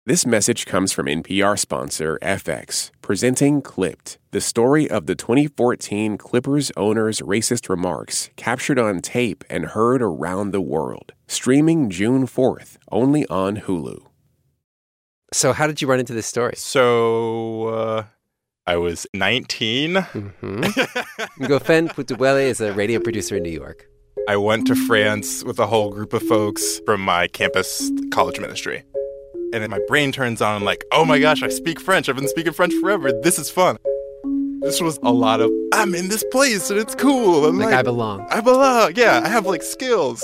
This message comes from NPR sponsor FX, presenting Clipped, the story of the 2014 Clippers owner's racist remarks captured on tape and heard around the world. Streaming June 4th, only on Hulu. So how did you run into this story? So, I was 19. Ngofen Putuwele is a radio producer in New York. I went to France with a whole group of folks from my campus college ministry. And then my brain turns on. I'm like, oh my gosh, I speak French. I've been speaking French forever. This is fun. This was a lot of, I'm in this place and it's cool. And like I belong. I belong. Yeah, I have like skills.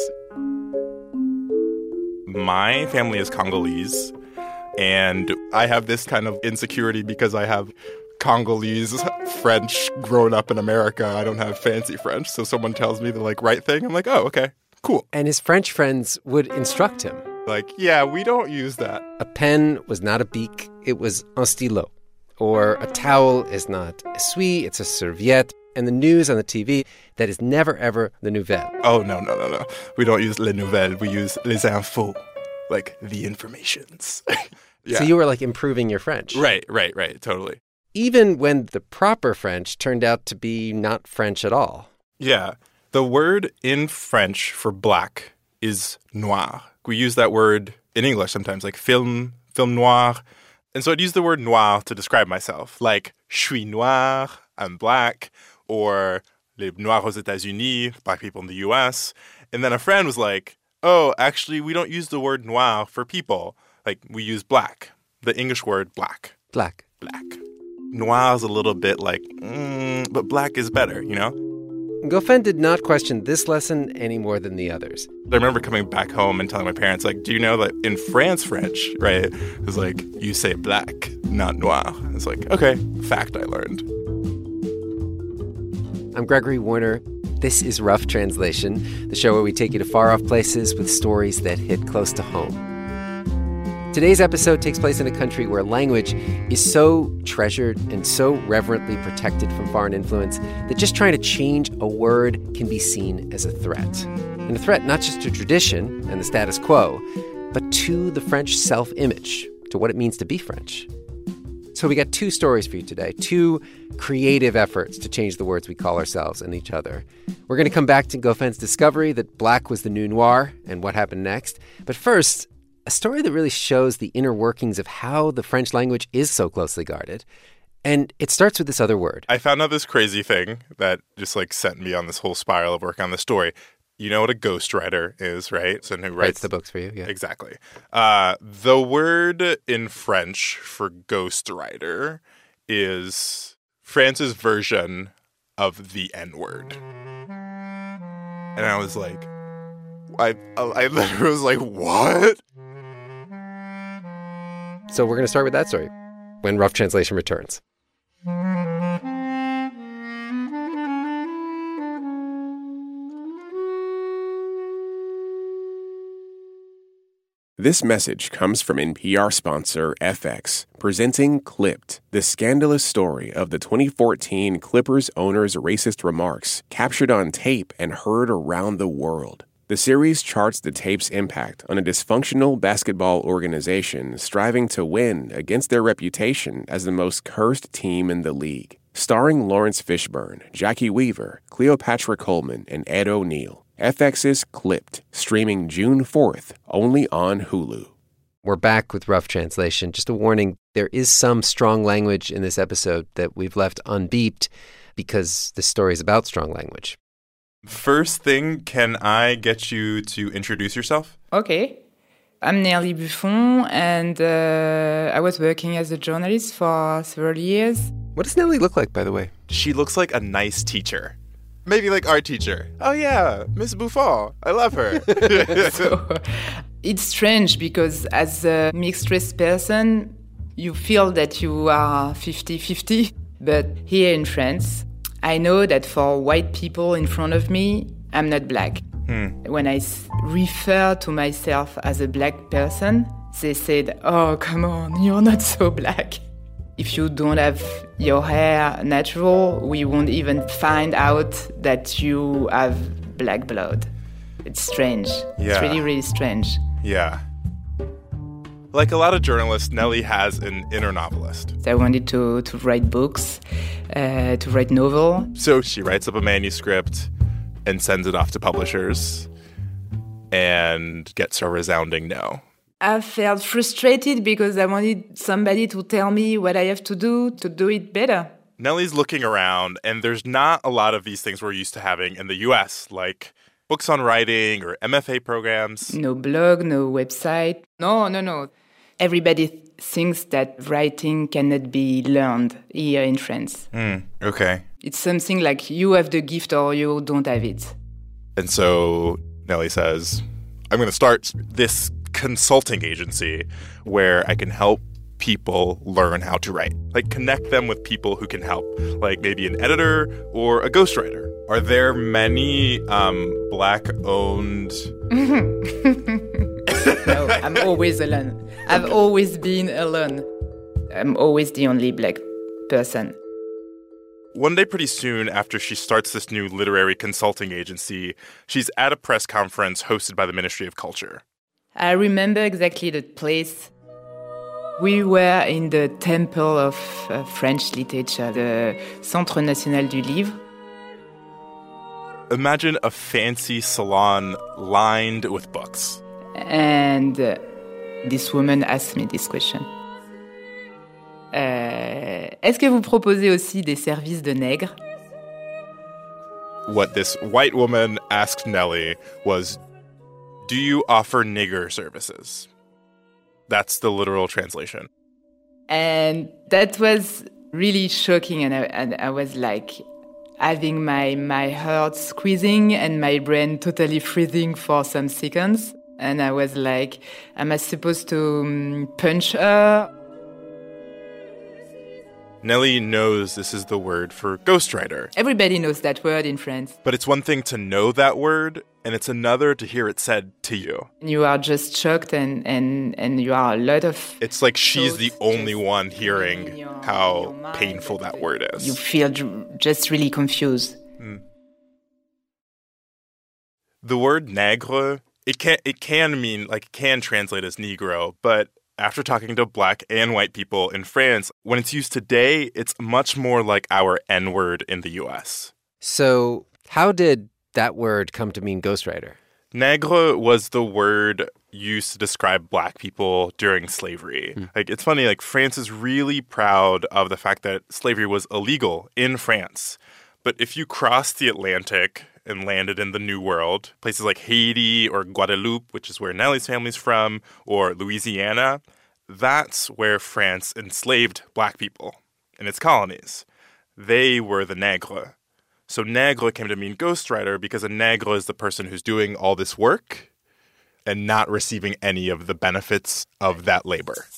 My family is Congolese. And I have this kind of insecurity because I have Congolese French grown up in America. I don't have fancy French. So someone tells me the right thing. I'm like, oh, okay, cool. And his French friends would instruct him. Like, yeah, we don't use that. A pen was not a beak, it was un stylo. Or a towel is not essuie, it's a serviette. And the news on the TV, that is never, ever the nouvelle. Oh, no. We don't use les nouvelles, we use les infos, like the informations. Yeah. So you were improving your French. Right, totally. Even when the proper French turned out to be not French at all. Yeah. The word in French for black is noir. We use that word in English sometimes, like film noir. And so I'd use the word noir to describe myself, like je suis noir, I'm black, or les noirs aux États-Unis, black people in the U.S. And then a friend was like, oh, actually, we don't use the word noir for people. Like, we use black, the English word black. Black. Noir is a little bit like, but black is better, you know? Ngofen did not question this lesson any more than the others. I remember coming back home and telling my parents, do you know that in France, French, right, it's like, you say black, not noir. It's like, okay, fact I learned. I'm Gregory Warner. This is Rough Translation, the show where we take you to far-off places with stories that hit close to home. Today's episode takes place in a country where language is so treasured and so reverently protected from foreign influence that just trying to change a word can be seen as a threat. And a threat not just to tradition and the status quo, but to the French self-image, to what it means to be French. So we got two stories for you today, two creative efforts to change the words we call ourselves and each other. We're going to come back to Ngofen's discovery that black was the new noir and what happened next. But first, a story that really shows the inner workings of how the French language is so closely guarded. And it starts with this other word. I found out this crazy thing that just sent me on this whole spiral of work on the story. You know what a ghostwriter is, right? So who writes the books for you, yeah. Exactly. The word in French for ghostwriter is France's version of the N-word. And I was like, I literally was like, what? So we're going to start with that story when Rough Translation returns. This message comes from NPR sponsor FX, presenting Clipped, the scandalous story of the 2014 Clippers owner's racist remarks captured on tape and heard around the world. The series charts the tape's impact on a dysfunctional basketball organization striving to win against their reputation as the most cursed team in the league. Starring Lawrence Fishburne, Jackie Weaver, Cleopatra Coleman, and Ed O'Neill. FX's Clipped, streaming June 4th, only on Hulu. We're back with Rough Translation. Just a warning, there is some strong language in this episode that we've left unbeeped because this story is about strong language. First thing, can I get you to introduce yourself? Okay. I'm Nelly Buffon, and I was working as a journalist for several years. What does Nelly look like, by the way? She looks like a nice teacher. Maybe like our teacher. Oh, yeah, Miss Buffon. I love her. So, it's strange because as a mixed-race person, you feel that you are 50-50. But here in France, I know that for white people in front of me, I'm not black. When I refer to myself as a black person, they said, oh, come on, you're not so black. If you don't have your hair natural, we won't even find out that you have black blood. It's strange. Yeah. It's really, really strange. Yeah. Like a lot of journalists, Nelly has an inner novelist. I wanted to write books, to write novel. So she writes up a manuscript and sends it off to publishers and gets a resounding no. I felt frustrated because I wanted somebody to tell me what I have to do it better. Nelly's looking around, and there's not a lot of these things we're used to having in the US, like books on writing or MFA programs. No blog, no website. No. Everybody thinks that writing cannot be learned here in France. Okay. It's something like you have the gift or you don't have it. And so Nelly says, I'm going to start this consulting agency where I can help people learn how to write. Like connect them with people who can help, like maybe an editor or a ghostwriter. Are there many Black-owned... No, I'm always alone. I've always been alone. I'm always the only Black person. One day pretty soon after she starts this new literary consulting agency, she's at a press conference hosted by the Ministry of Culture. I remember exactly the place. We were in the temple of French literature, the Centre National du Livre. Imagine a fancy salon lined with books. And this woman asked me this question. Est-ce que vous proposez aussi des services de nègres? What this white woman asked Nelly was, do you offer nigger services? That's the literal translation. And that was really shocking. And I was like having my heart squeezing and my brain totally freezing for some seconds. And I was like, am I supposed to punch her? Nelly knows this is the word for ghostwriter. Everybody knows that word in France. But it's one thing to know that word, and it's another to hear it said to you. You are just shocked and you are a lot of... It's like she's the only one hearing how painful that word is. You feel just really confused. The word nègre, it can mean, like, can translate as Negro, but after talking to Black and white people in France, when it's used today, it's much more like our N-word in the US. So how did that word come to mean ghostwriter? Nègre was the word used to describe Black people during slavery. Like, it's funny, like, France is really proud of the fact that slavery was illegal in France. But if you crossed the Atlantic and landed in the New World, places like Haiti or Guadeloupe, which is where Nelly's family's from, or Louisiana, that's where France enslaved Black people in its colonies. They were the nègre. So nègre came to mean ghostwriter because a nègre is the person who's doing all this work and not receiving any of the benefits of that labor.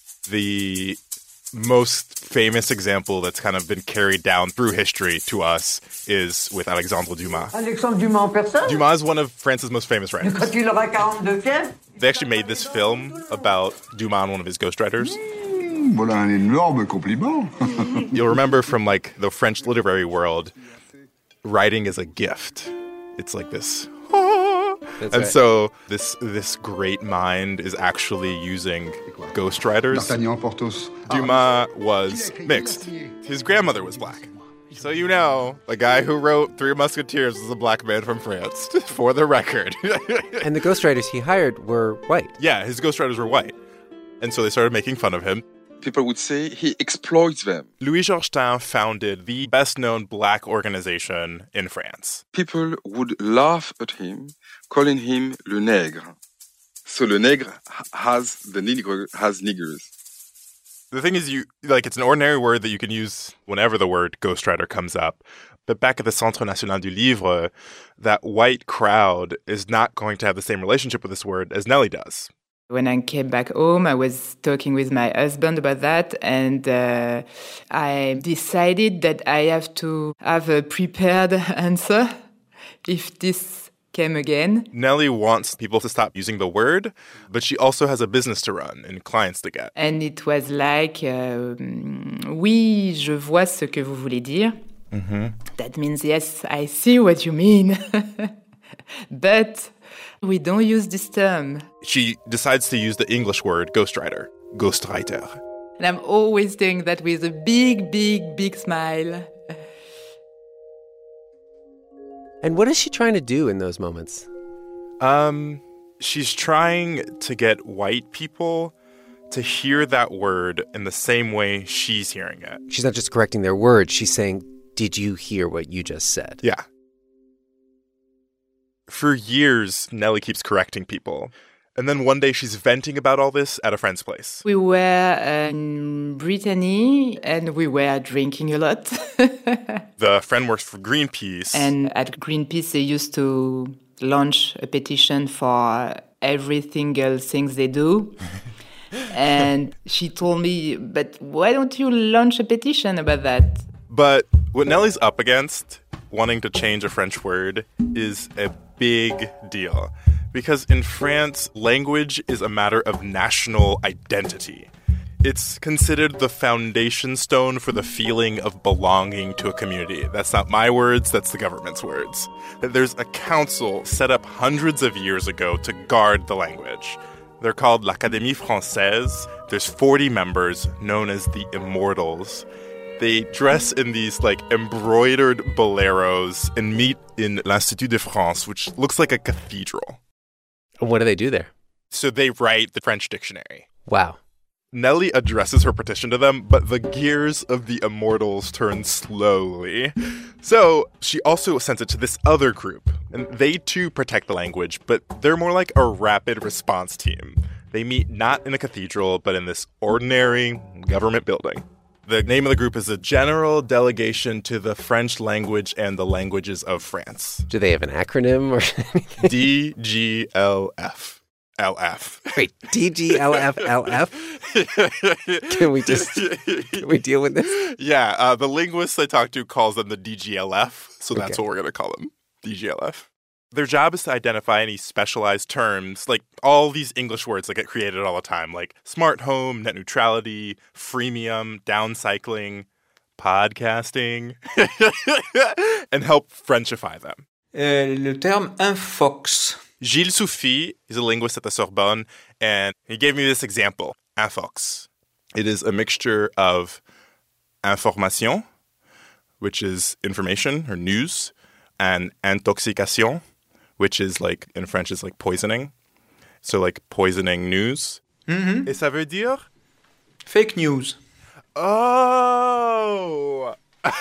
The most famous example that's kind of been carried down through history to us is with Alexandre Dumas. Alexandre Dumas en personne? Dumas is one of France's most famous writers. Quand il aura 42 fièvres? They actually made this film about Dumas and one of his ghostwriters. Voilà un énorme compliment. You'll remember from like the French literary world, writing is a gift. It's like this. That's and right. so this great mind is actually using ghostwriters. D'Artagnan, Porthos. Dumas was mixed. His grandmother was Black. So you know, the guy who wrote Three Musketeers was a Black man from France, for the record. And the ghostwriters he hired were white. Yeah, his ghostwriters were white. And so they started making fun of him. People would say he exploits them. Louis Georgetown founded the best-known Black organization in France. People would laugh at him, calling him le nègre. So le nègre has niggers. The thing is, it's an ordinary word that you can use whenever the word ghostwriter comes up. But back at the Centre National du Livre, that white crowd is not going to have the same relationship with this word as Nelly does. When I came back home, I was talking with my husband about that, and I decided that I have to have a prepared answer if this came again. Nelly wants people to stop using the word, but she also has a business to run and clients to get. And it was like, oui, je vois ce que vous voulez dire. That means, yes, I see what you mean. But We don't use this term. She decides to use the English word ghostwriter, ghostwriter. And I'm always doing that with a big, big, big smile. And what is she trying to do in those moments? She's trying to get white people to hear that word in the same way she's hearing it. She's not just correcting their words. She's saying, did you hear what you just said? Yeah. For years, Nelly keeps correcting people. And then one day she's venting about all this at a friend's place. We were in Brittany and we were drinking a lot. The friend works for Greenpeace. And at Greenpeace, they used to launch a petition for every single thing they do. And she told me, but why don't you launch a petition about that? But what Nelly's up against, wanting to change a French word, is a big deal. Because in France, language is a matter of national identity. It's considered the foundation stone for the feeling of belonging to a community. That's not my words, that's the government's words. There's a council set up hundreds of years ago to guard the language. They're called l'Académie Française. There's 40 members, known as the Immortals. They dress in these, embroidered boleros and meet in l'Institut de France, which looks like a cathedral. And what do they do there? So they write the French dictionary. Wow. Nelly addresses her petition to them, but the gears of the Immortals turn slowly. So she also sends it to this other group, and they too protect the language, but they're more like a rapid response team. They meet not in a cathedral, but in this ordinary government building. The name of the group is the General Delegation to the French Language and the Languages of France. Do they have an acronym or anything? DGLF. LF. Wait, DGLF? Can we deal with this? Yeah, the linguist I talked to calls them the DGLF, so that's what we're going to call them, DGLF. Their job is to identify any specialized terms, like all these English words that get created all the time, like smart home, net neutrality, freemium, downcycling, podcasting, and help Frenchify them. Le terme infox. Gilles Soufi is a linguist at the Sorbonne, and he gave me this example, infox. It is a mixture of information, which is information or news, and intoxication, which is in French is poisoning. So poisoning news. Mm-hmm. Et ça veut dire? Fake news. Oh!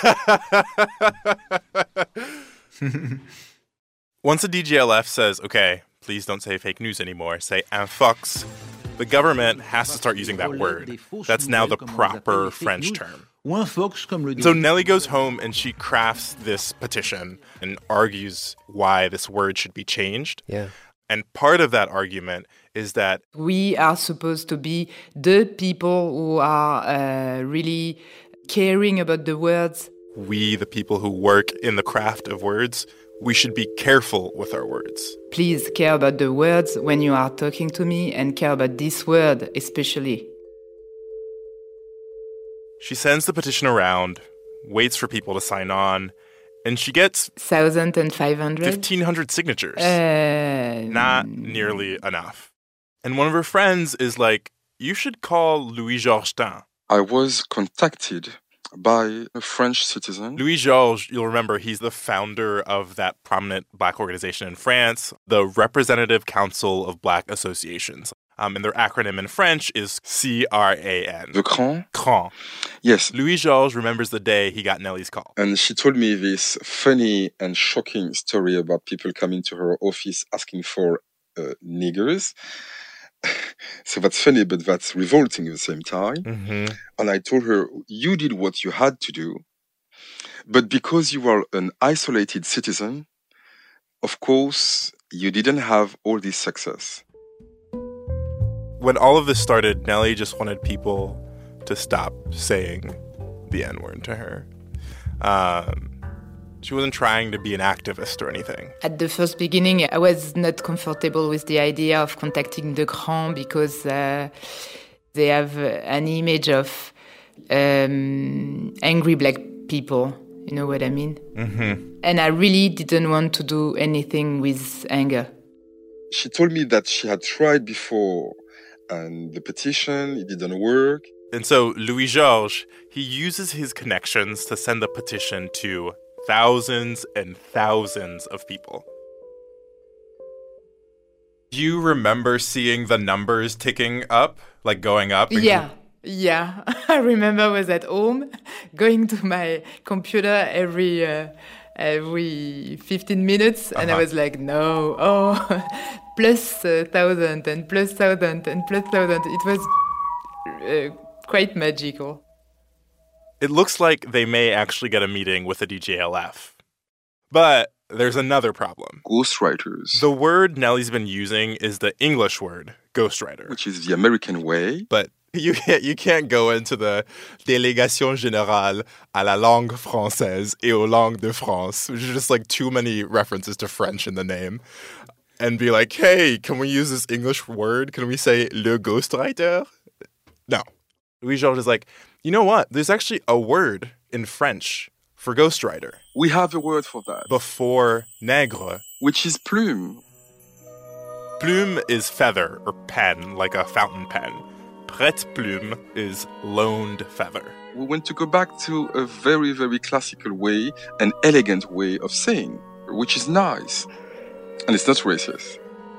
Once the DGLF says, okay, please don't say fake news anymore, say infox, the government has to start using that word. That's now the proper French term. So Nelly goes home and she crafts this petition and argues why this word should be changed. Yeah. And part of that argument is that we are supposed to be the people who are really caring about the words. We, the people who work in the craft of words, we should be careful with our words. Please care about the words when you are talking to me and care about this word especially. She sends the petition around, waits for people to sign on, and she gets 1,500? 1,500 signatures. Not nearly enough. And one of her friends is like, you should call Louis Georgetin. I was contacted by a French citizen. Louis Georges, you'll remember, he's the founder of that prominent Black organization in France, the Representative Council of Black Associations. And their acronym in French is CRAN. The CRAN? CRAN. Yes. Louis Georges remembers the day he got Nelly's call. And she told me this funny and shocking story about people coming to her office asking for niggers. So that's funny, but that's revolting at the same time. Mm-hmm. And I told her, you did what you had to do. But because you are an isolated citizen, of course, you didn't have all this success. When all of this started, Nelly just wanted people to stop saying the N-word to her. She wasn't trying to be an activist or anything. At the first beginning, I was not comfortable with the idea of contacting the Grand because they have an image of angry black people. You know what I mean? Mm-hmm. And I really didn't want to do anything with anger. She told me that she had tried before, and the petition, it didn't work. And so Louis-Georges, he uses his connections to send the petition to thousands and thousands of people. Do you remember seeing the numbers ticking up, like going up? Yeah. I remember I was at home, going to my computer every 15 minutes, and I was like, no, plus 1,000 and plus 1,000 and plus 1,000. It was quite magical. It looks like they may actually get a meeting with the DGLF. But there's another problem. Ghostwriters. The word Nelly's been using is the English word, ghostwriter. Which is the American way. But you can't go into the Délégation Générale à la langue française et aux langues de France, which is just like too many references to French in the name, and be like, hey, can we use this English word? Can we say le ghostwriter? No. Louis-Georges is like, you know what? There's actually a word in French for ghostwriter. We have a word for that. Before nègre. Which is plume. Plume is feather or pen, like a fountain pen. Prête-plume is loaned feather. We want to go back to a very, very classical way, an elegant way of saying, which is nice. And it's not racist.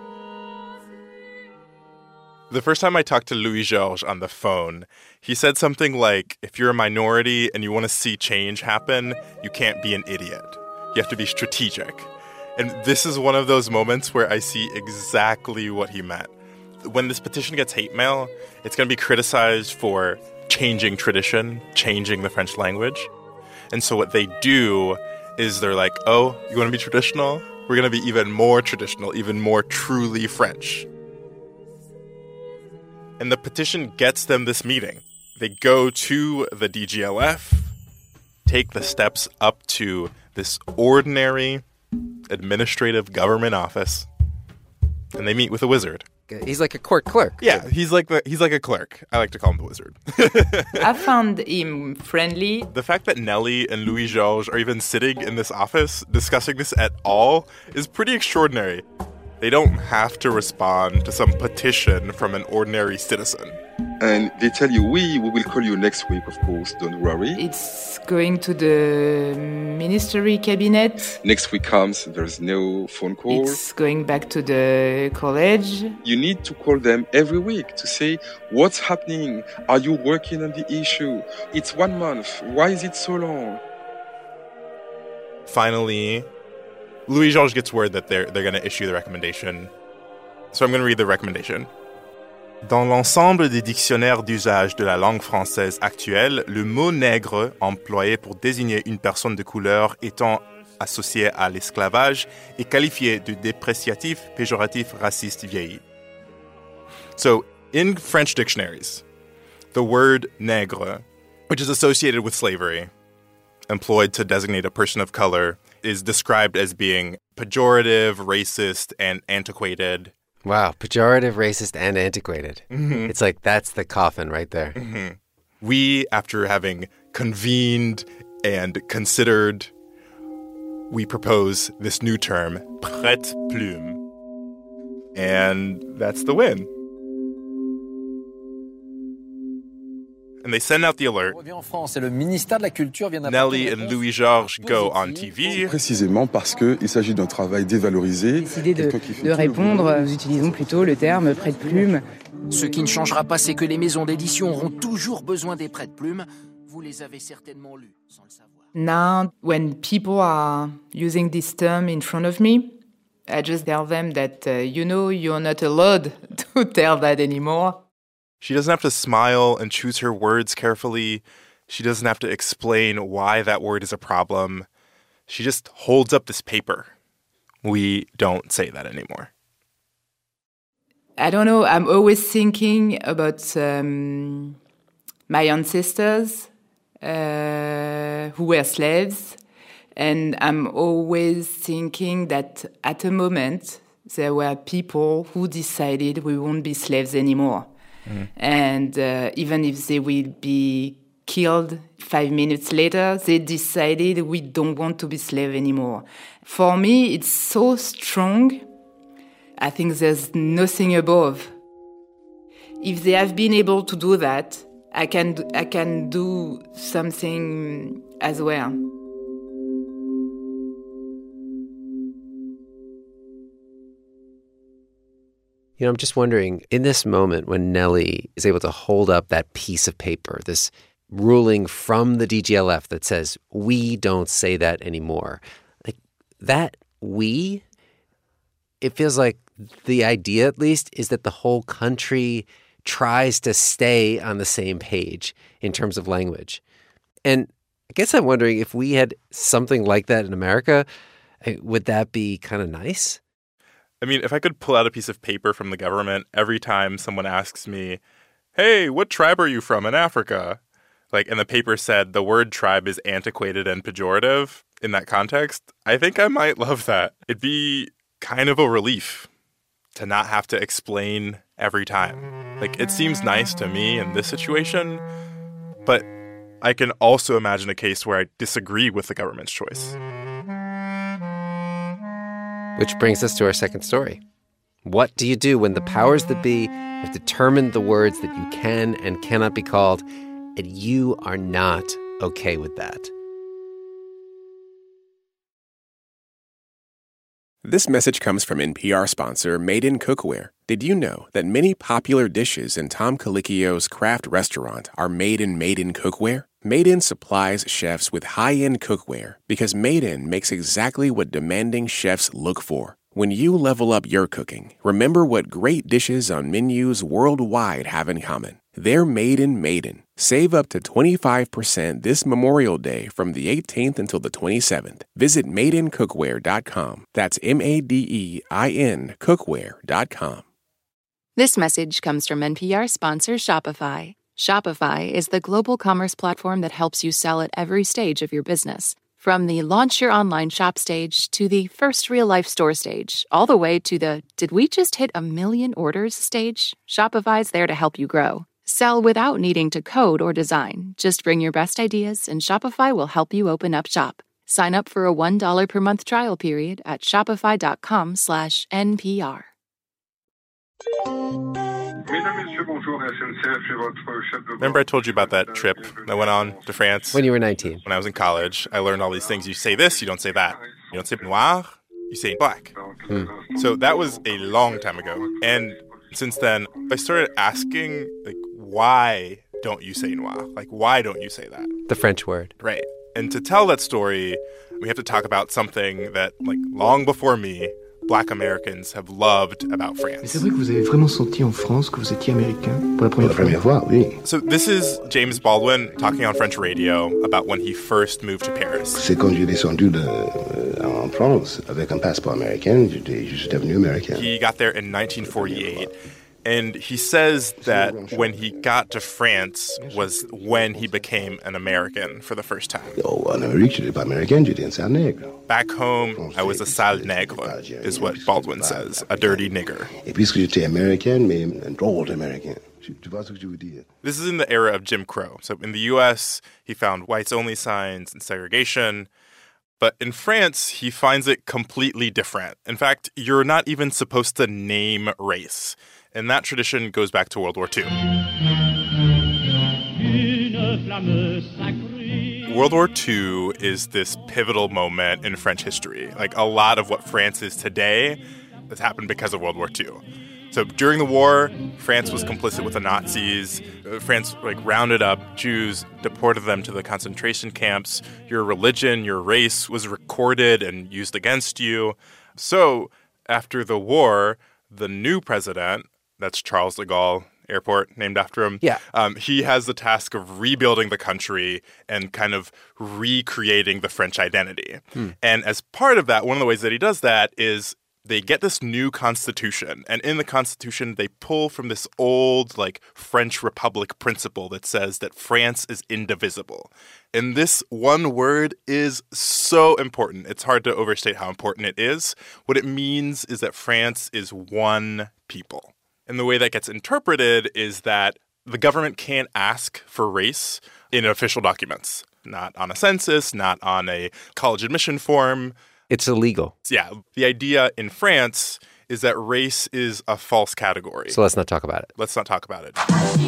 The first time I talked to Louis-Georges on the phone, he said something like, if you're a minority and you want to see change happen, you can't be an idiot. You have to be strategic. And this is one of those moments where I see exactly what he meant. When this petition gets hate mail, it's going to be criticized for changing tradition, changing the French language. And so what they do is they're like, oh, you want to be traditional? We're going to be even more traditional, even more truly French. And the petition gets them this meeting. They go to the DGLF, take the steps up to this ordinary administrative government office, and they meet with a wizard. He's like a court clerk. Yeah, he's like a clerk. I like to call him the wizard. I found him friendly. The fact that Nelly and Louis-Georges are even sitting in this office discussing this at all is pretty extraordinary. They don't have to respond to some petition from an ordinary citizen. And they tell you, we will call you next week, of course, don't worry. It's going to the ministry cabinet. Next week comes, there's no phone call. It's going back to the college. You need to call them every week to say, what's happening? Are you working on the issue? It's 1 month. Why is it so long? Finally, Louis-Georges gets word that they're going to issue the recommendation. So I'm going to read the recommendation. Dans l'ensemble des dictionnaires d'usage de la langue française actuelle, le mot nègre, employé pour désigner une personne de couleur étant associée à l'esclavage, est qualifié de dépréciatif, péjoratif, raciste, vieilli. So, in French dictionaries, the word nègre, which is associated with slavery, employed to designate a person of color, is described as being pejorative, racist, and antiquated. Wow, pejorative, racist, and antiquated. Mm-hmm. It's like, that's the coffin right there. Mm-hmm. We, after having convened and considered, we propose this new term, prête-plume. And that's the win. And they send out the alert. Nelly and Louis-Georges go on TV. Précisément parce qu'il s'agit d'un travail dévalorisé. Décidé de répondre, nous utilisons plutôt le terme prête-plume. Ce qui ne changera pas, c'est que les maisons d'édition auront toujours besoin des prête-plumes. Vous les avez certainement lus sans le savoir. Now, when people are using this term in front of me, I just tell them that, you're not allowed to tell that anymore. She doesn't have to smile and choose her words carefully. She doesn't have to explain why that word is a problem. She just holds up this paper. We don't say that anymore. I don't know. I'm always thinking about my ancestors who were slaves. And I'm always thinking that at a moment, there were people who decided we won't be slaves anymore. Mm. And even if they will be killed 5 minutes later, they decided we don't want to be slaves anymore. For me, it's so strong. I think there's nothing above. If they have been able to do that, I can do something as well. You know, I'm just wondering, in this moment when Nelly is able to hold up that piece of paper, this ruling from the DGLF that says, we don't say that anymore, like that we, it feels like the idea, at least, is that the whole country tries to stay on the same page in terms of language. And I guess I'm wondering if we had something like that in America, would that be kind of nice? I mean, if I could pull out a piece of paper from the government every time someone asks me, hey, what tribe are you from in Africa? Like, and the paper said the word tribe is antiquated and pejorative in that context, I think I might love that. It'd be kind of a relief to not have to explain every time. Like, it seems nice to me in this situation, but I can also imagine a case where I disagree with the government's choice. Which brings us to our second story. What do you do when the powers that be have determined the words that you can and cannot be called, and you are not okay with that? This message comes from NPR sponsor Made in Cookware. Did you know that many popular dishes in Tom Colicchio's craft restaurant are made in Cookware? Made In supplies chefs with high-end cookware because Made In makes exactly what demanding chefs look for. When you level up your cooking, remember what great dishes on menus worldwide have in common. They're Made In. Save up to 25% this Memorial Day from the 18th until the 27th. Visit madeincookware.com. That's MADEIN cookware.com. This message comes from NPR sponsor Shopify. Shopify is the global commerce platform that helps you sell at every stage of your business. From the launch your online shop stage to the first real-life store stage, all the way to the did we just hit 1 million orders stage, Shopify's there to help you grow. Sell without needing to code or design. Just bring your best ideas and Shopify will help you open up shop. Sign up for a $1 per month trial period at shopify.com/NPR. Remember I told you about that trip I went on to France? When you were 19. When I was in college, I learned all these things. You say this, you don't say that. You don't say noir, you say black. So that was a long time ago. And since then, I started asking, like, why don't you say noir? Like, why don't you say that? The French word. Right. And to tell that story, we have to talk about something that, like, long before me, Black Americans have loved about France. C'est vrai que vous avez vraiment senti en France que vous étiez américain pour la première fois, oui. So this is James Baldwin talking on French radio about when he first moved to Paris. C'est quand j'ai descendu en France avec un passeport américain, je suis devenu américain. He got there in 1948. And he says that when he got to France was when he became an American for the first time. En Amérique, je n'étais pas américain, j'étais un sale nègre. Back home, I was a sale nègre, is what Baldwin says, a dirty nigger. Et puisque j'étais américain, mais un drôle d'américain. Tu vois ce que je veux dire? This is in the era of Jim Crow. So in the U.S., he found whites-only signs and segregation. But in France, he finds it completely different. In fact, you're not even supposed to name race. And that tradition goes back to World War II. World War II is this pivotal moment in French history. Like, a lot of what France is today has happened because of World War II. So during the war, France was complicit with the Nazis. France, rounded up Jews, deported them to the concentration camps. Your religion, your race was recorded and used against you. So after the war, the new president, that's Charles de Gaulle Airport, named after him. Yeah. He has the task of rebuilding the country and kind of recreating the French identity. And as part of that, one of the ways that he does that is they get this new constitution. And in the constitution, they pull from this old, French Republic principle that says that France is indivisible. And this one word is so important. It's hard to overstate how important it is. What it means is that France is one people. And the way that gets interpreted is that the government can't ask for race in official documents, not on a census, not on a college admission form. It's illegal. Yeah. The idea in France is that race is a false category. So let's not talk about it. Let's not talk about it.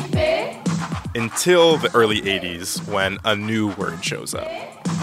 Until the early 80s when a new word shows up.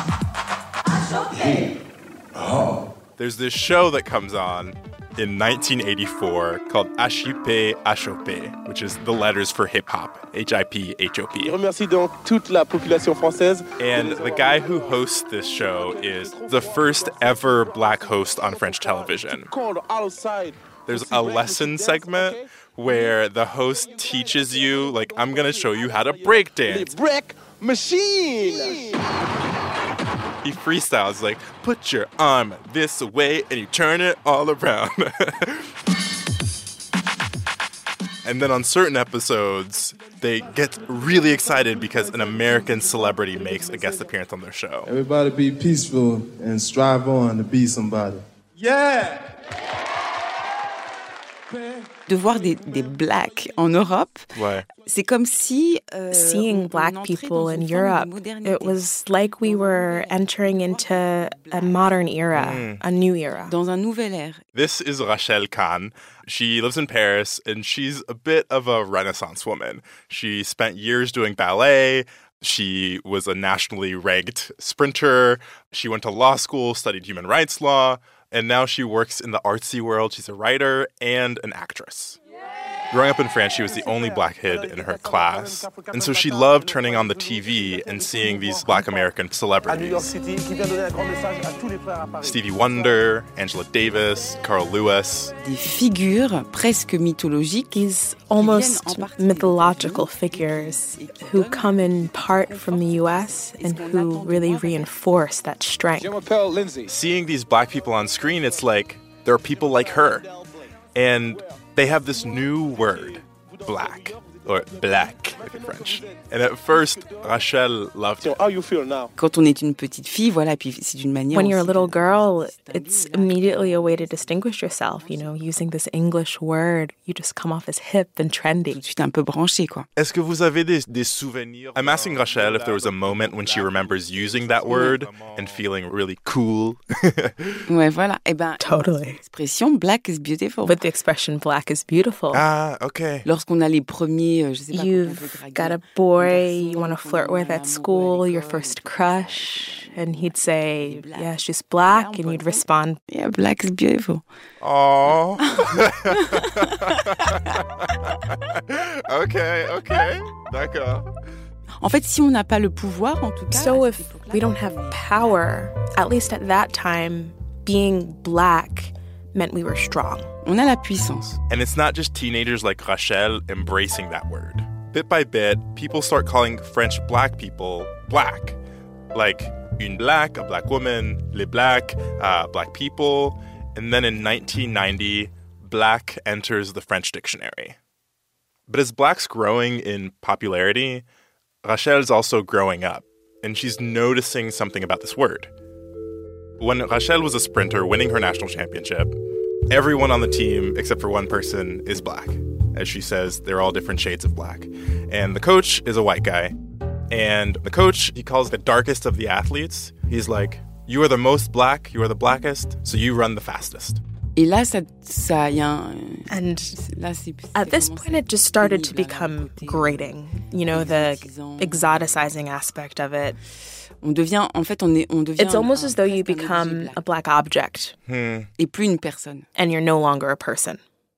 There's this show that comes on in 1984 called HIP HOP, which is the letters for hip-hop, HIP HOP. Remercie donc toute la population française. And the guy who hosts this show is the first ever black host on French television. There's a lesson segment where the host teaches you, like, I'm going to show you how to break dance. Break machine! He freestyles, like, put your arm this way and you turn it all around. And then on certain episodes, they get really excited because an American celebrity makes a guest appearance on their show. Everybody be peaceful and strive on to be somebody. Yeah! De voir des blacks en Europe, ouais. C'est comme si seeing black people in Europe, it was like we were entering into a modern era, a new era. Dans un nouvel ère. This is Rachel Kahn. She lives in Paris, and she's a bit of a Renaissance woman. She spent years doing ballet. She was a nationally ranked sprinter. She went to law school, studied human rights law, and now she works in the artsy world. She's a writer and an actress. Growing up in France, she was the only black kid in her class. And so she loved turning on the TV and seeing these black American celebrities. Stevie Wonder, Angela Davis, Carl Lewis. Des figures presque mythologiques. These almost mythological figures who come in part from the US and who really reinforce that strength. Seeing these black people on screen, it's like there are people like her. And they have this new word, black, or black, if in French. And at first, Rachel loved it. So how you feel now? Quand on est une petite fille, voilà, puis c'est d'une manière. When you're a little girl, it's immediately a way to distinguish yourself, you know, using this English word. You just come off as hip and trendy. Tout de suite un peu branché, quoi. Est-ce que vous avez des souvenirs? I'm asking Rachel if there was a moment when she remembers using that word and feeling really cool. Ouais, voilà. Eh ben, totally. L'expression black is beautiful. With the expression black is beautiful. Ah, okay. Lorsqu'on a les premiers, je sais pas. You've got a boy you want to flirt with at school, your first crush, and he'd say, yeah, she's black, and you'd respond, yeah, black is beautiful. Aww. Okay. D'accord. En fait, si on n'a pas le pouvoir, en tout cas. So if we don't have power, at least at that time, being black meant we were strong. On a la puissance. And it's not just teenagers like Rachel embracing that word. Bit by bit, people start calling French black people black. Like une black, a black woman, les blacks, black people. And then in 1990, black enters the French dictionary. But as black's growing in popularity, Rachel's also growing up, and she's noticing something about this word. When Rachel was a sprinter winning her national championship, everyone on the team, except for one person, is black. As she says, they're all different shades of black. And the coach is a white guy. And the coach, he calls the darkest of the athletes. He's like, you are the most black, you are the blackest, so you run the fastest. Et là, ça y a And at this point, it just started to become grating. You know, the exoticizing aspect of it. On devient. It's almost as though you become a black object. Et plus une personne. And you're no longer a person.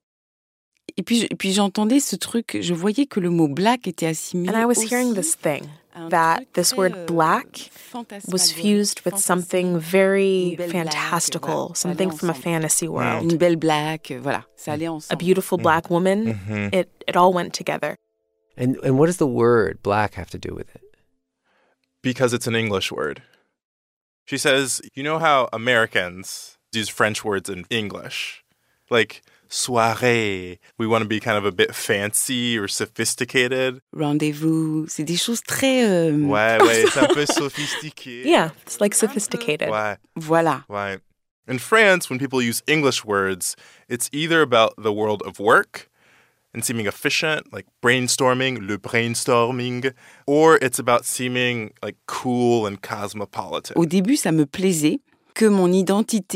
Et puis j'entendais ce truc, je voyais que le mot black était assimilé. And I was hearing this thing, that this word black was fused with something very fantastical, something from a fantasy world. Une belle black, voilà, ça allait ensemble. A beautiful black woman, it all went together. And what does the word black have to do with it? Because it's an English word. She says, you know how Americans use French words in English? Like soirée, we want to be kind of a bit fancy or sophisticated. Rendezvous, c'est des choses très... Ouais, c'est un peu sophistiqué. Yeah, it's like sophisticated. Ouais. Voilà. Ouais. In France, when people use English words, it's either about the world of work and seeming efficient, like brainstorming, le brainstorming, or it's about seeming like cool and cosmopolitan. Au début, ça me plaisait que mon identité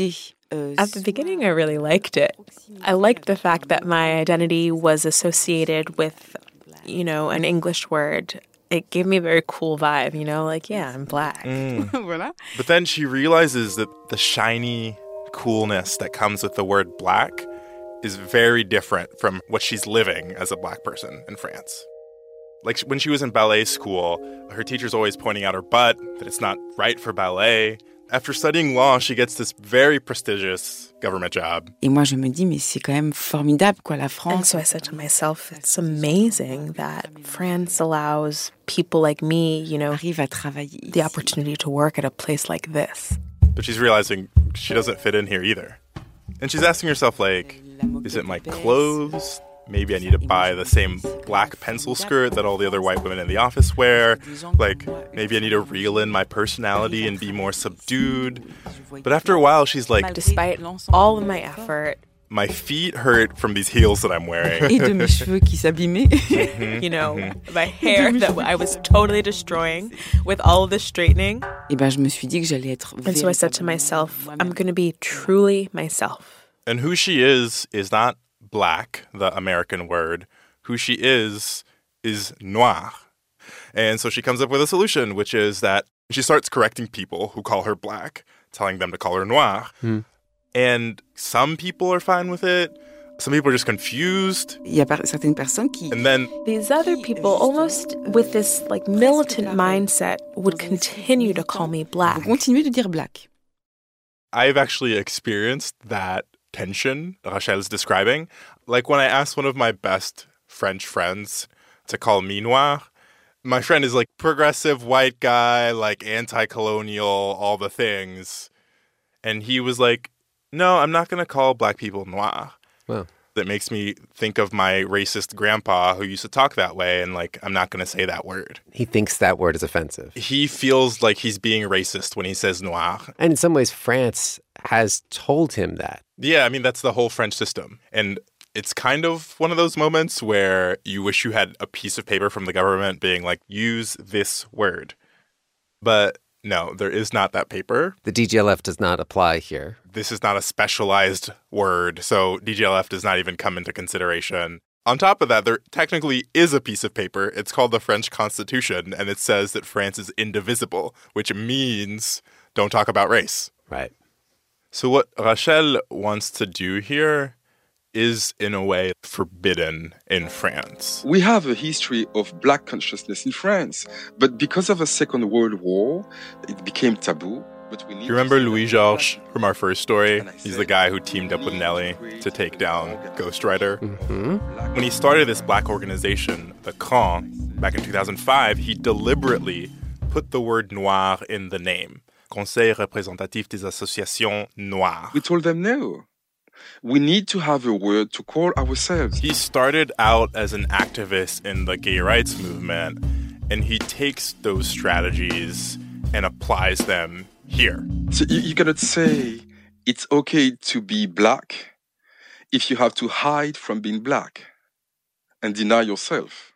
At the beginning, I really liked it. I liked the fact that my identity was associated with, an English word. It gave me a very cool vibe, like, yeah, I'm black. Voilà. But then she realizes that the shiny coolness that comes with the word black is very different from what she's living as a black person in France. Like when she was in ballet school, her teacher's always pointing out her butt, that it's not right for ballet. After studying law, she gets this very prestigious government job. Et moi, je me dis, mais c'est quand même formidable, quoi, la And France. so I said to myself, it's amazing that France allows people like me, Arrive à travailler. the opportunity to work at a place like this. But she's realizing she doesn't fit in here either. And she's asking herself, like, is it my clothes? Maybe I need to buy the same black pencil skirt that all the other white women in the office wear. Like, maybe I need to reel in my personality and be more subdued. But after a while, she's like, Despite all of my effort, my feet hurt from these heels that I'm wearing. Et de mes cheveux qui s'abîmaient. My hair that I was totally destroying with all of the straightening. Et ben, je me suis dit que j'allais être And so I said to myself, I'm going to be truly myself. And who she is not black, the American word. Who she is noir. And so she comes up with a solution, which is that she starts correcting people who call her black, telling them to call her noir. And some people are fine with it. Some people are just confused. Il y a certaines personnes qui... And then These other people, almost with this militant mindset, would continue to call me black. Continuer de dire black. I've actually experienced that tension Rachel is describing. Like when I asked one of my best French friends to call me noir, my friend is like progressive white guy, like anti-colonial, all the things. And he was like, no, I'm not going to call black people noir. Wow. That makes me think of my racist grandpa who used to talk that way, and like, I'm not going to say that word. He thinks that word is offensive. He feels like he's being racist when he says noir. And in some ways, France has told him that. Yeah, I mean, that's the whole French system. And it's kind of one of those moments where you wish you had a piece of paper from the government being like, use this word. But no, there is not that paper. The DGLF does not apply here. This is not a specialized word, so DGLF does not even come into consideration. On top of that, there technically is a piece of paper. It's called the French Constitution, and it says that France is indivisible, which means don't talk about race. Right. So what Rachel wants to do here is, in a way, forbidden in France. We have a history of black consciousness in France, but because of the Second World War, it became taboo. You remember Louis-Georges from our first story? He's the guy who teamed up with Nelly to take down Ghost Rider. When he started this black organization, the CRAN, back in 2005, he deliberately put the word noir in the name. Conseil représentatif des associations noires. We told them no. We need to have a word to call ourselves. He started out as an activist in the gay rights movement, and he takes those strategies and applies them here. So you cannot say it's okay to be black if you have to hide from being black and deny yourself.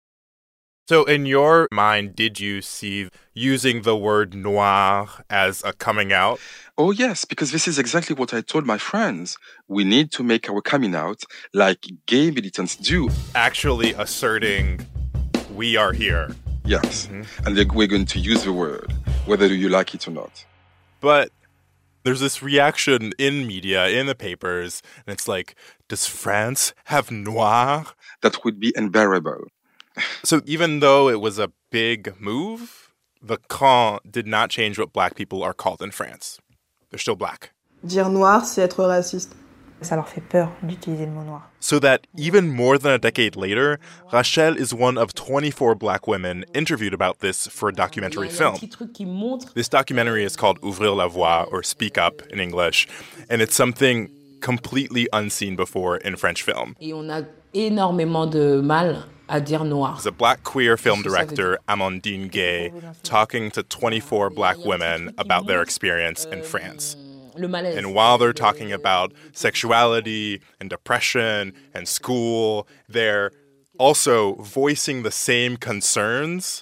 So in your mind, did you see using the word noir as a coming out? Oh, yes, because this is exactly what I told my friends. We need to make our coming out like gay militants do. Actually asserting we are here. Yes, and we're going to use the word, whether you like it or not. But there's this reaction in media, in the papers, and it's like, does France have noir? That would be unbearable. So even though it was a big move, the CRAN did not change what black people are called in France. They're still black. Dire noir, c'est être raciste. Ça leur fait peur d'utiliser le mot noir. So that even more than a decade later, Rachel is one of 24 black women interviewed about this for a documentary film. This documentary is called Ouvrir la voix, or Speak Up in English, and it's something completely unseen before in French film. Et on a énormément de mal à dire noir. There's a black queer film director, Amandine Gay, talking to 24 black women about their experience in France. And while they're talking about sexuality and depression and school, they're also voicing the same concerns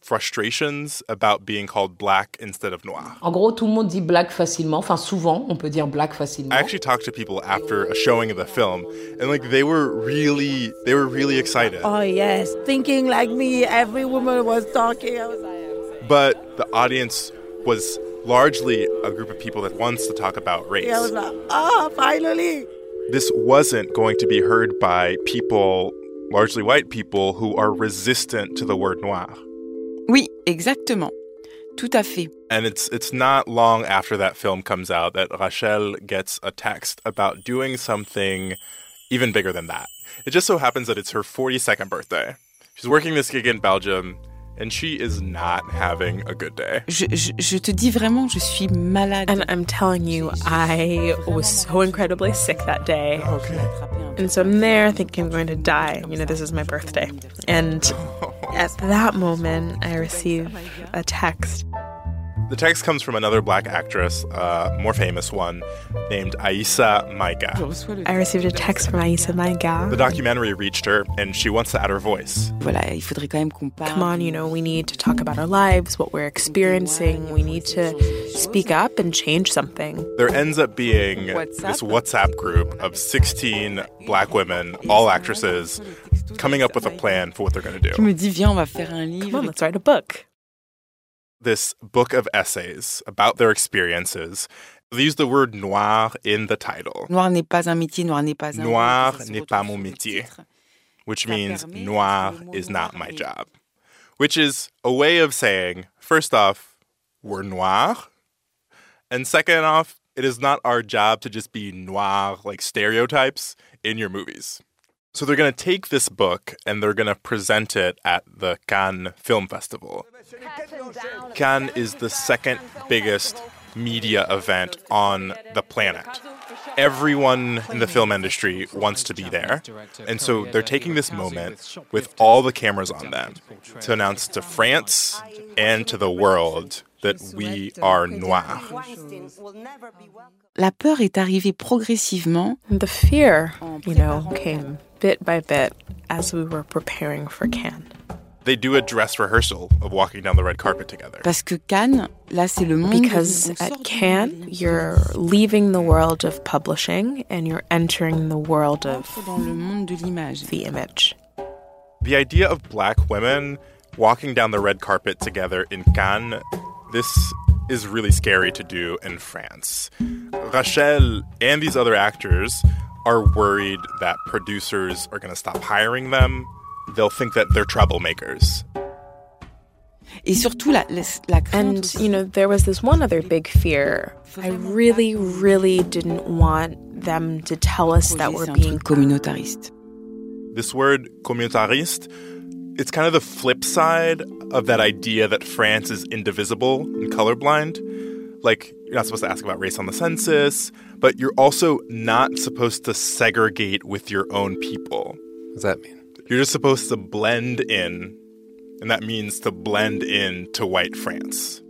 frustrations about being called black instead of noir. En gros, tout le monde dit black facilement. Enfin, souvent, on peut dire black facilement. I actually talked to people after a showing of the film, and like they were really excited. Oh yes, thinking like me, every woman was talking. I was like, but the audience was largely a group of people that wants to talk about race. I was like, oh, finally. This wasn't going to be heard by people, largely white people, who are resistant to the word noir. Oui, exactement. Tout à fait. And it's not long after that film comes out that Rachel gets a text about doing something even bigger than that. It just so happens that it's her 42nd birthday. She's working this gig in Belgium, and she is not having a good day. Je te dis vraiment, je suis malade. And I'm telling you, I was so incredibly sick that day. Okay. And so I'm there thinking I'm going to die. You know, this is my birthday. And at that moment, I receive a text. The text comes from another black actress, a more famous one, named Aissa Maïga. I received a text from Aissa Maïga. The documentary reached her, and she wants to add her voice. Voilà, il faudrait quand même qu'on parle. Come on, you know, we need to talk about our lives, what we're experiencing. We need to speak up and change something. There ends up being this WhatsApp group of 16 black women, all actresses, coming up with a plan for what they're going to do. Tu me dis, viens, on va faire un livre. Come on, let's write a book. This book of essays about their experiences. They use the word noir in the title. Noir n'est pas un métier, noir n'est pas un Noir n'est pas mon métier, which means noir is not my job. Which is a way of saying, first off, we're noir. And second off, it is not our job to just be noir, like stereotypes, in your movies. So they're going to take this book and they're going to present it at the Cannes Film Festival. Cannes is the second biggest media event on the planet. Everyone in the film industry wants to be there. And so they're taking this moment with all the cameras on them to announce to France and to the world that we are noir. La peur est arrivée progressivement. The fear, you know, came bit by bit as we were preparing for Cannes. They do a dress rehearsal of walking down the red carpet together. Parce que Cannes, là, c'est le monde. Because at Cannes, you're leaving the world of publishing and you're entering the world of the image. The idea of black women walking down the red carpet together in Cannes, this is really scary to do in France. Rachel and these other actors are worried that producers are going to stop hiring them. They'll think that they're troublemakers. Et surtout, la and, you know, there was this one other big fear. I really, really didn't want them to tell us that we're being communautariste. This word, communautariste, it's kind of the flip side of that idea that France is indivisible and colorblind. Like, you're not supposed to ask about race on the census, but you're also not supposed to segregate with your own people. What does that mean? You're just supposed to blend in, and that means to blend in to white France.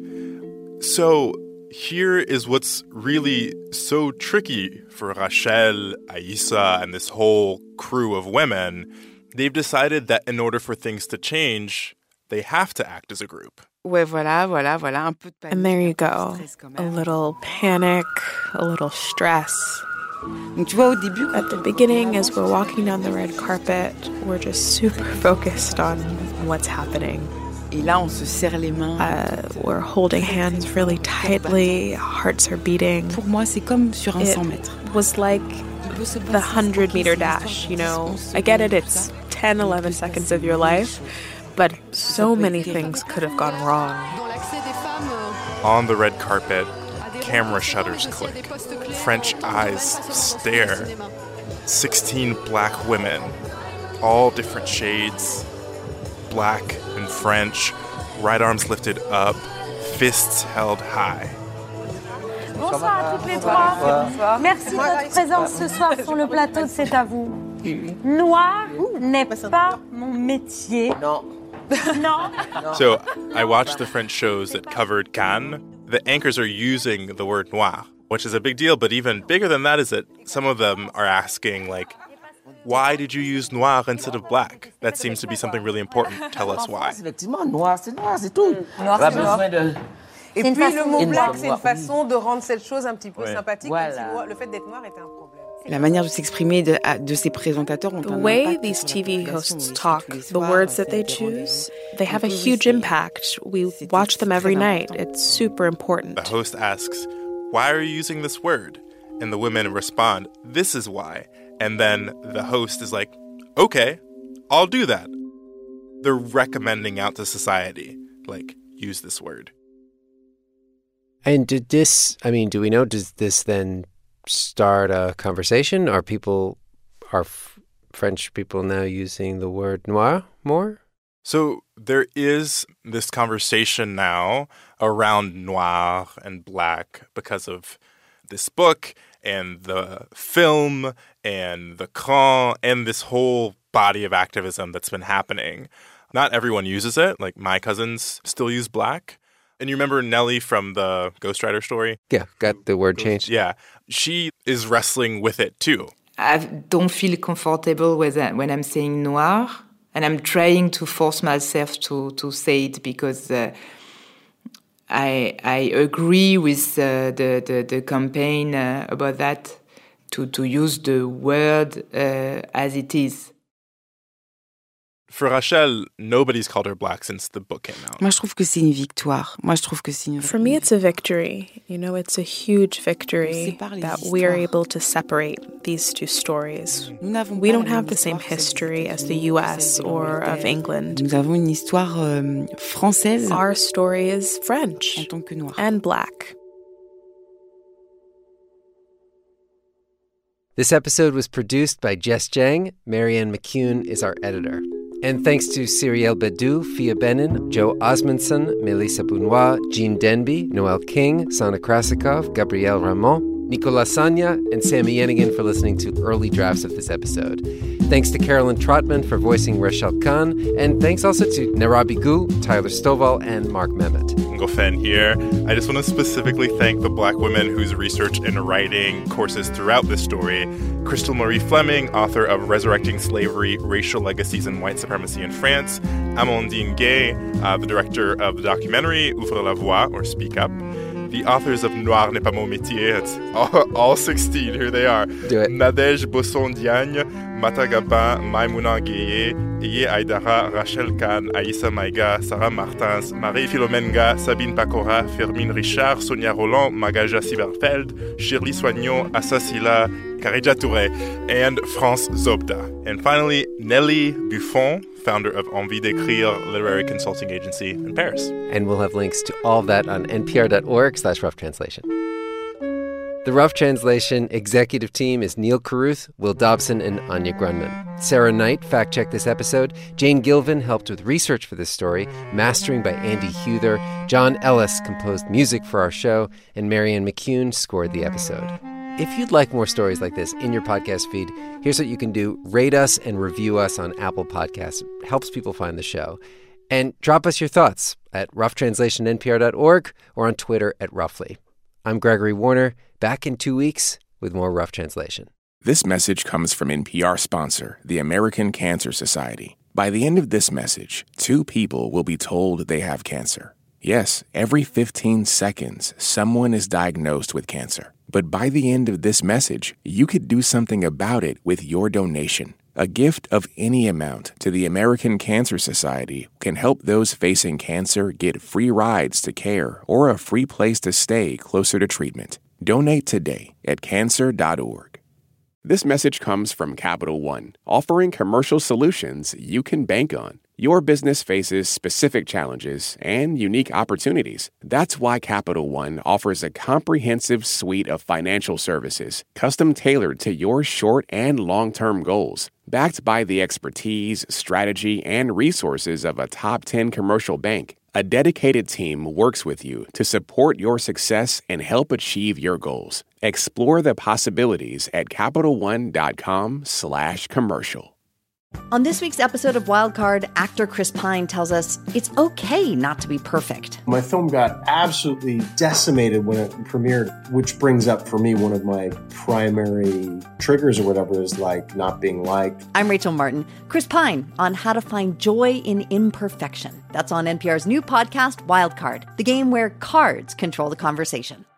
So here is what's really so tricky for Rachel, Aissa, and this whole crew of women. They've decided that in order for things to change, they have to act as a group. Ouais, voilà, un peu de panique. And there you go. A little panic, a little stress. Donc, tu vois, au début, at the beginning, as we're walking down the red carpet, we're just super focused on what's happening. Et là, on se serre les mains. We're holding hands really tightly. Hearts are beating. Pour moi, c'est comme sur un 100 mètres. It was like the 100-meter dash, you know. I get it, it's 10, 11 seconds of your life, but so many things could have gone wrong. On the red carpet, camera shutters click. French eyes stare. 16 black women, all different shades. Black and French, right arms lifted up, fists held high. Bonsoir à toutes les trois. Merci de votre présence ce soir sur le plateau de C'est à vous. Noir n'est pas mon métier. Non. So I watched the French shows that covered Cannes. The anchors are using the word noir, which is a big deal, but even bigger than that is that some of them are asking, like, why did you use noir instead of black? That seems to be something really important. Tell us why. Effectivement, noir, c'est tout. Noir, c'est noir. Et puis le mot black, c'est une façon de rendre cette chose un petit peu sympathique. Voilà. Le fait d'être noir était un problème. La manière de s'exprimer de ces présentateurs ont The un way impact these sur la TV population. hosts Ils talk, utilisent the l'histoire, words that they c'est pour choose, they have a huge impact. We watch them every night. It's super important. The host asks, why are you using this word? And the women respond, this is why. And then the host is like, okay, I'll do that. They're recommending out to society, like, use this word. And do we know, does this then start a conversation? Are French people now using the word noir more? So there is this conversation now around noir and black because of this book and the film and the Cran and this whole body of activism that's been happening. Not everyone uses it. Like my cousins still use black. And you remember Nellie from the Ghostwriter story? Yeah, got the word changed. Yeah. She is wrestling with it too. I don't feel comfortable with that when I'm saying noir, and I'm trying to force myself to say it because I agree with the campaign about that, to use the word as it is. For Rachel, nobody's called her black since the book came out. Moi, je trouve que c'est une victoire. For me, it's a victory. You know, it's a huge victory that we are able to separate these two stories. We don't have the same history as the US or of England. Nous avons une histoire française. Our story is French en tant que noir. and black. This episode was produced by Jess Jang. Marianne McCune is our editor. And thanks to Cyrielle Bedou, Fia Benin, Joe Osmondson, Melissa Bounois, Jean Denby, Noel King, Sana Krasikov, Gabrielle Ramon, Nicolas Sanya, and Sammy Yenigan for listening to early drafts of this episode. Thanks to Carolyn Trotman for voicing Rachel Khan, and thanks also to Narabi Gu, Tyler Stovall, and Mark Memmott. Ngofen here. I just want to specifically thank the Black women whose research and writing courses throughout this story. Crystal Marie Fleming, author of Resurrecting Slavery, Racial Legacies and White Supremacy in France. Amandine Gay, the director of the documentary Ouvre la Voix, or Speak Up. The authors of Noir n'est pas mon métier. It's all 16. Here they are. Do it. Nadège Bosson-Diagne, Mata Gabin, Maimouna Gueye, Eye Aydara, Rachel Khan, Aïssa Maïga, Sarah Martins, Marie-Philomène Ga, Sabine Pacora, Fermine Richard, Sonia Roland, Magaja Siberfeld, Shirley Soignon, Assa Silla, Kareja Touré, and France Zobda. And finally, Nellie Buffon, founder of Envie d'écrire literary consulting agency in Paris. And we'll have links to all of that on npr.org/Rough Translation. The Rough Translation executive team is Neil Carruth, Will Dobson, and Anya Grundmann. Sarah Knight fact-checked this episode. Jane Gilvin helped with research for this story, mastering by Andy Huther. John Ellis composed music for our show, and Marianne McCune scored the episode. If you'd like more stories like this in your podcast feed, here's what you can do. Rate us and review us on Apple Podcasts. It helps people find the show. And drop us your thoughts at roughtranslationnpr.org or on Twitter @Roughly. I'm Gregory Warner, back in 2 weeks with more Rough Translation. This message comes from NPR sponsor, the American Cancer Society. By the end of this message, 2 people will be told they have cancer. Yes, every 15 seconds, someone is diagnosed with cancer. But by the end of this message, you could do something about it with your donation. A gift of any amount to the American Cancer Society can help those facing cancer get free rides to care or a free place to stay closer to treatment. Donate today at cancer.org. This message comes from Capital One, offering commercial solutions you can bank on. Your business faces specific challenges and unique opportunities. That's why Capital One offers a comprehensive suite of financial services, custom-tailored to your short and long-term goals. Backed by the expertise, strategy, and resources of a top 10 commercial bank, a dedicated team works with you to support your success and help achieve your goals. Explore the possibilities at CapitalOne.com/commercial. On this week's episode of Wildcard, actor Chris Pine tells us it's okay not to be perfect. My film got absolutely decimated when it premiered, which brings up for me one of my primary triggers or whatever is like not being liked. I'm Rachel Martin. Chris Pine on how to find joy in imperfection. That's on NPR's new podcast, Wildcard, the game where cards control the conversation.